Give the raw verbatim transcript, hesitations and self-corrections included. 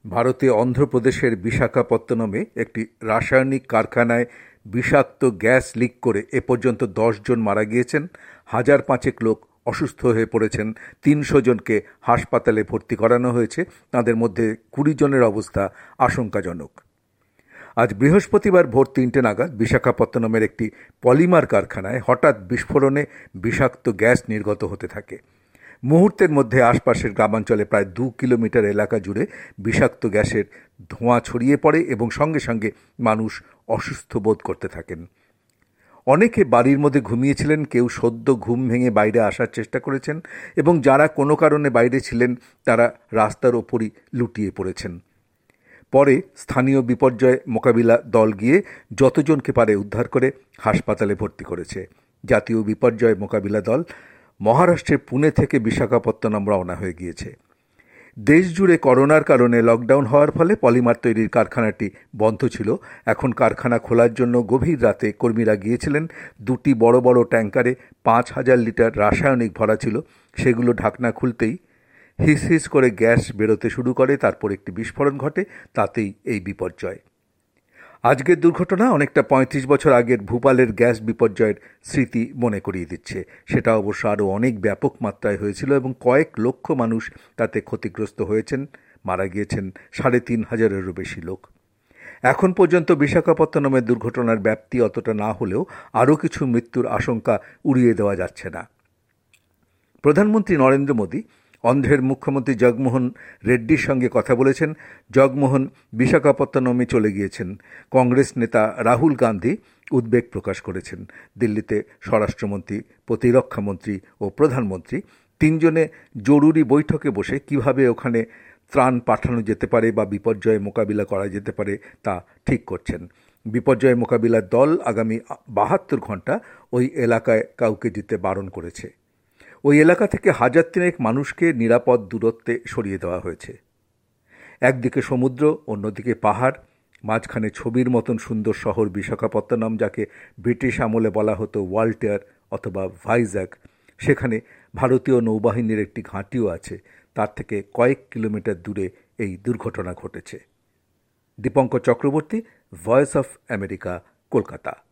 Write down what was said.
ভারতে অন্ধ্রপ্রদেশের বিশাখাপত্তনমে একটি রাসায়নিক কারখানায় বিষাক্ত গ্যাস লিক করে এ পর্যন্ত দশ জন মারা গিয়েছেন, হাজার পাঁচেক লোক অসুস্থ হয়ে পড়েছেন, তিনশো জনকে হাসপাতালে ভর্তি করানো হয়েছে, তাদের মধ্যে কুড়ি জনের অবস্থা আশঙ্কাজনক। আজ বৃহস্পতিবার ভোর তিনটে নাগাদ বিশাখাপত্তনমের একটি পলিমার কারখানায় হঠাৎ বিস্ফোরণে বিষাক্ত গ্যাস নির্গত হতে থাকে। মুহূর্তের মধ্যে আশপাশের গ্রামাঞ্চলে প্রায় দু কিলোমিটার এলাকা জুড়ে বিষাক্ত গ্যাসের ধোঁয়া ছড়িয়ে পড়ে এবং সঙ্গে সঙ্গে মানুষ অসুস্থ বোধ করতে থাকেন। অনেকে বাড়ির মধ্যে ঘুমিয়েছিলেন, কেউ সদ্য ঘুম ভেঙে বাইরে আসার চেষ্টা করেছেন এবং যারা কোনো কারণে বাইরে ছিলেন তারা রাস্তার ওপরই লুটিয়ে পড়েছেন। পরে স্থানীয় বিপর্যয় মোকাবিলা দল গিয়ে যতজনকে পারে উদ্ধার করে হাসপাতালে ভর্তি করেছে। জাতীয় বিপর্যয় মোকাবিলা দল মহারাষ্ট্রের পুনে থেকে বিশাখাপত্তনম রওনা হয়ে গিয়েছে। দেশ জুড়ে করোনার কারণে লকডাউন হওয়ার ফলে পলিমার তৈরির কারখানাটি বন্ধ ছিল। এখন কারখানা খোলার জন্য গভীর রাতে কর্মীরা গিয়েছিলেন। দুটি বড় বড় ট্যাঙ্কারে পাঁচ হাজার লিটার রাসায়নিক ভরা ছিল। সেগুলো ঢাকনা খুলতেই হিস হিস করে গ্যাস বেরোতে শুরু করে, তারপর একটি বিস্ফোরণ ঘটে, তাতেই এই বিপর্যয়। আজকের দুর্ঘটনা অনেকটা পঁয়ত্রিশ বছর আগের ভূপালের গ্যাস বিপর্যয়ের স্মৃতি মনে করিয়ে দিচ্ছে। সেটা অবশ্য আরও অনেক ব্যাপক মাত্রায় হয়েছিল এবং কয়েক লক্ষ মানুষ তাতে ক্ষতিগ্রস্ত হয়েছেন, মারা গিয়েছেন সাড়ে তিন হাজারেরও বেশি লোক। এখন পর্যন্ত বিশাখাপত্তনমের দুর্ঘটনার ব্যাপ্তি অতটা না হলেও আরও কিছু মৃত্যুর আশঙ্কা উড়িয়ে দেওয়া যাচ্ছে না। প্রধানমন্ত্রী নরেন্দ্র মোদী অন্ধ্রের মুখ্যমন্ত্রী জগমোহন রেড্ডির সঙ্গে কথা বলেছেন। জগমোহন বিশাখাপত্তনমে চলে গিয়েছেন। কংগ্রেস নেতা রাহুল গান্ধী উদ্বেগ প্রকাশ করেছেন। দিল্লিতে স্বরাষ্ট্রমন্ত্রী, প্রতিরক্ষামন্ত্রী ও প্রধানমন্ত্রী তিনজনে জরুরি বৈঠকে বসে কিভাবে ওখানে ত্রাণ পাঠানো যেতে পারে বা বিপর্যয় মোকাবিলা করা যেতে পারে তা ঠিক করছেন। বিপর্যয় মোকাবিলার দল আগামী বাহাত্তর ঘন্টা ওই এলাকায় কাউকে যেতে বারণ করেছে। ওই এলাকা থেকে হাজার তিনেক মানুষকে নিরাপদ দূরত্বে সরিয়ে দেওয়া হয়েছে। একদিকে সমুদ্র, অন্যদিকে পাহাড়, মাঝখানে ছবির মতন সুন্দর শহর বিশাখাপত্তনম, যাকে ব্রিটিশ আমলে বলা হতো ওয়াল্টার অথবা ভাইজ্যাক। সেখানে ভারতীয় নৌবাহিনীর একটি ঘাঁটিও আছে। তার থেকে কয়েক কিলোমিটার দূরে এই দুর্ঘটনা ঘটেছে। Dipankar Chakraborty, voice of America, Kolkata.